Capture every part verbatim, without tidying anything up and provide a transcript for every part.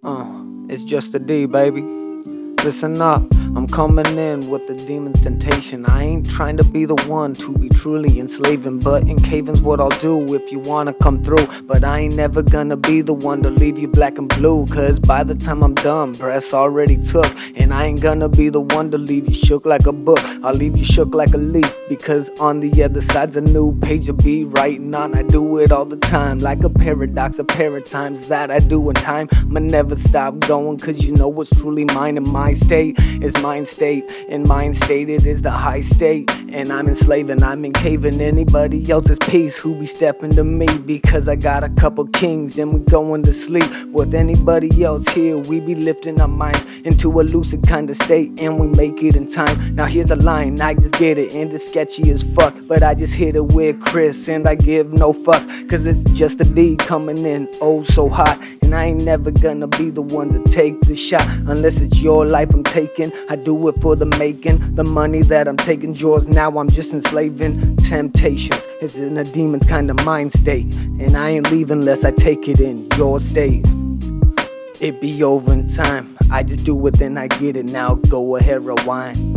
Uh, it's just a D, baby. Listen up, I'm coming in with the demon's temptation. I ain't trying to be the one to be truly enslaving, but encaving's what I'll do if you wanna come through. But I ain't never gonna be the one to leave you black and blue, cause by the time I'm done, breath's already took. And I ain't gonna be the one to leave you shook like a book. I'll leave you shook like a leaf, because on the other side's a new page you'll be writing on. I do it all the time, like a paradox, a pair of times that I do in time. I'ma never stop going, cause you know what's truly mine. And my state is mind state, and mind state it is the high state. And I'm enslaving, I'm encaving anybody else's peace who be stepping to me, because I got a couple kings and we going to sleep. With anybody else here, we be lifting our minds into a lucid kind of state, and we make it in time. Now here's a line, I just get it, and it's sketchy as fuck, but I just hit it with Chris, and I give no fucks, cause it's just a D coming in oh so hot. And I ain't never gonna be the one to take the shot, unless it's your life I'm taking. I do it for the making, the money that I'm taking yours. Now I'm just enslaving temptations. It's in a demon's kind of mind state, and I ain't leaving unless I take it in your state. It be over in time, I just do it then I get it. Now go ahead, rewind.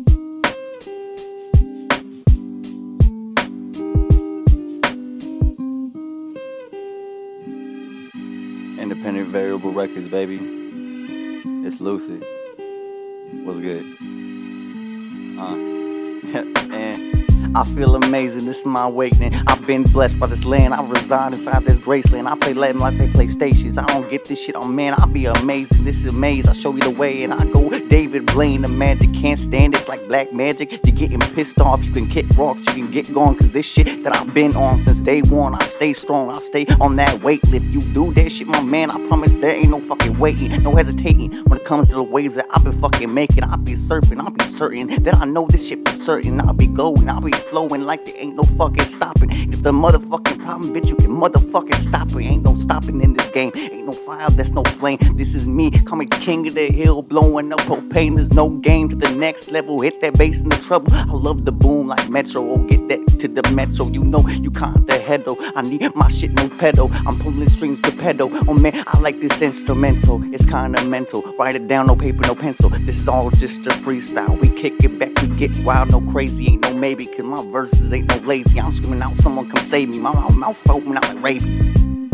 Independent Variable Records, baby. It's Lucid. What's good? Uh, and I feel amazing, this is my awakening. I've been blessed by this land, I reside inside this Graceland. I play Latin like they play stations. I don't get this shit on, man, I'll be amazing. This is a maze, I show you the way, and I go David Blaine, the magic. Can't stand it, it's like black magic. You're getting pissed off, you can kick rocks, you can get gone. Cause this shit that I've been on since day one, I stay strong, I stay on that weight lift. You do that shit, my man, I promise there ain't no fucking waiting, no hesitating. When it comes to the waves that I've been fucking making, I'll be surfing, I'll be certain that I know this shit for certain. I'll be going, I'll be flowing like there ain't no fucking stopping. If the motherfucking problem, bitch, you can motherfucking stop it. Ain't no stopping in this game, ain't no fire, there's no flame. This is me, coming king of the hill, blowing up propane. There's no game to the next level, hit that bass in the trouble. I love the boom like Metro, oh get that to the Metro. You know you kinda head though, I need my shit no pedal. I'm pulling strings to pedal, oh man, I like this instrumental. It's kinda mental, write it down, no paper, no pencil. This is all just a freestyle, we kick it back, we get wild, no crazy, ain't no maybe. Cause my verses ain't no lazy, I'm screaming out, someone come save me. My mouth, mouth open out like rabies.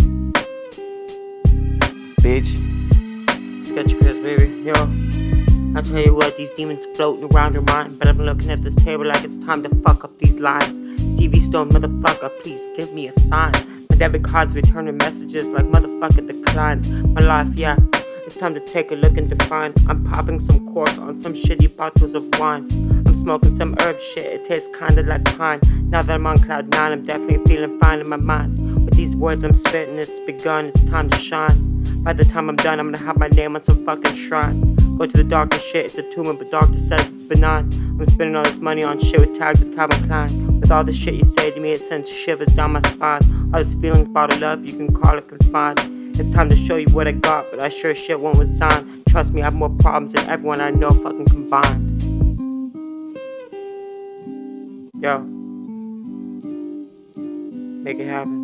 Bitch. Sketchy Chris, baby, yo. I'll tell you what, these demons floating around your mind, but I'm looking at this table like it's time to fuck up these lines. Stevie Stone, motherfucker, please give me a sign. My debit card's returning messages like motherfucker declined. My life, yeah, it's time to take a look and define. I'm popping some corks on some shitty bottles of wine. I'm smoking some herb shit, it tastes kinda like pine. Now that I'm on cloud nine, I'm definitely feeling fine in my mind. With these words I'm spitting, it's begun, it's time to shine. By the time I'm done, I'm gonna have my name on some fucking shrine. Go to the doctor shit, it's a tumor, but doctor says it's benign. I'm spending all this money on shit with tags of Calvin Klein. With all this shit you say to me, it sends shivers down my spine. All these feelings bottled up, you can call it confined. It's time to show you what I got, but I sure shit won't resign. Trust me, I have more problems than everyone I know fucking combined. Yo. Make it happen.